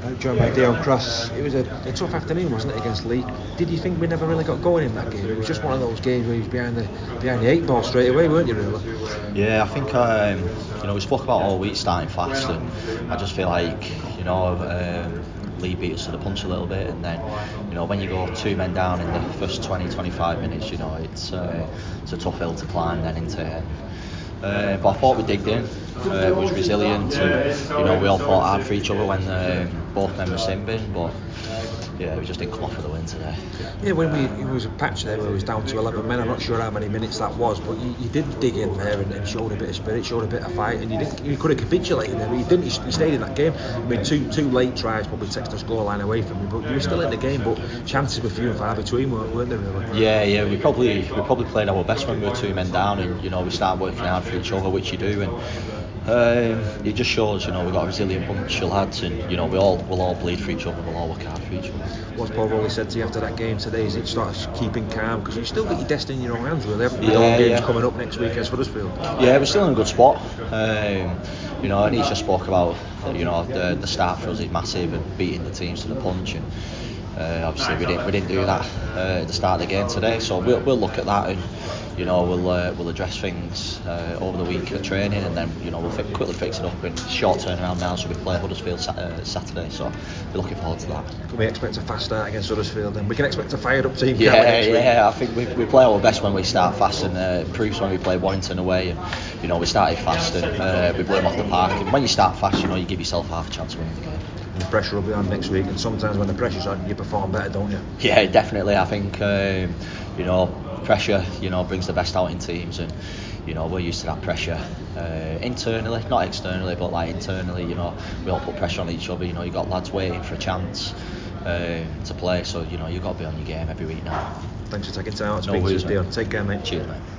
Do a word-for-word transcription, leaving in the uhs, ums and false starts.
uh, joined by Dale Cross. It was a, a tough afternoon, wasn't it, against Leigh? Did you think we never really got going in that game? It was just one of those games where he was behind the behind the eight ball straight away, weren't you, really? Yeah, I think um, you know we spoke about all week starting fast, and I just feel like you know um, Leigh beat us to the punch a little bit, and then you know when you go two men down in the first twenty to twenty-five minutes, you know it's uh, it's a tough hill to climb then into it. Uh, but I thought we digged in. Uh, was resilient, and you know we all fought hard for each other when um, both men were sin bin, but yeah, we just didn't come off with the win today. Yeah, when we it was a patch there where it was down to eleven men. I'm not sure how many minutes that was, but you, you did dig in there and, and showed a bit of spirit, showed a bit of fight, and you didn't. You could have capitulated there, but you didn't. You, you stayed in that game. I mean, two two late tries probably takes the scoreline away from you, but you were still in the game. But chances were few and far between, weren't, weren't they? Really? Yeah, yeah. We probably we probably played our best when we were two men down, and you know we start working hard for each other, which you do, and um, it just shows you know we've got a resilient bunch of lads, and you know we all we'll all bleed for each other, we'll all work hard for each other. What's Paul Rowley said to you after that game today? Is it sort of keeping calm, because you still got your destiny in your own hands, really, haven't you? Yeah, With all games yeah. coming up next week against Huddersfield. Yeah, we're still in a good spot. Um, you know, and he just spoke about you know the the start for us is massive and beating the teams to the punch, and uh, obviously we didn't we didn't do that uh, at the start of the game today. So we'll we'll look at that, and you know we'll uh, we'll address things uh, over the week of training, and then you know we'll fi- quickly fix it up in short turnaround now. So we play Huddersfield sa- uh, Saturday, so we're looking forward to that. Can we expect a fast start against Huddersfield? Then we can expect a fired up team. Yeah, can't we, next week? yeah. I think we we play our best when we start fast, and uh, it proves when we play Warrington away, and you know we started fast and uh, we blew them off the park. And when you start fast, you know you give yourself half a chance of winning the game. And the pressure will be on next week, and sometimes when the pressure's on, you perform better, don't you? Yeah, definitely. I think um, you know pressure, you know, brings the best out in teams, and you know we're used to that pressure uh, internally, not externally, but like internally. You know, we all put pressure on each other. You know, you got lads waiting for a chance um, to play, so you know you've got to be on your game every week now. Thanks for taking time out to No speak to worries, us, Deal. mate. Take care, mate. Cheers, mate.